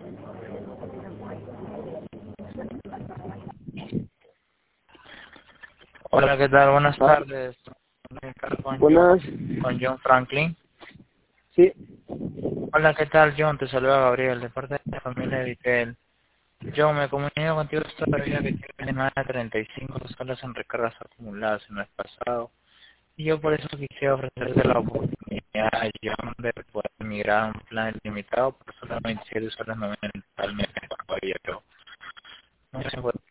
Hola, ¿qué tal? Buenas tardes. Buenas. Con John Franklin. Sí. Hola, ¿qué tal, John? Te saluda Gabriel, de parte de la familia Vitel. John, me comunico contigo todavía que tienes más de 35 horas en recargas acumuladas en el pasado. Y yo por eso quisiera ofrecerte la oportunidad, John, de poder migrar a un plan limitado por solamente 7 horas mensualmente. No sé,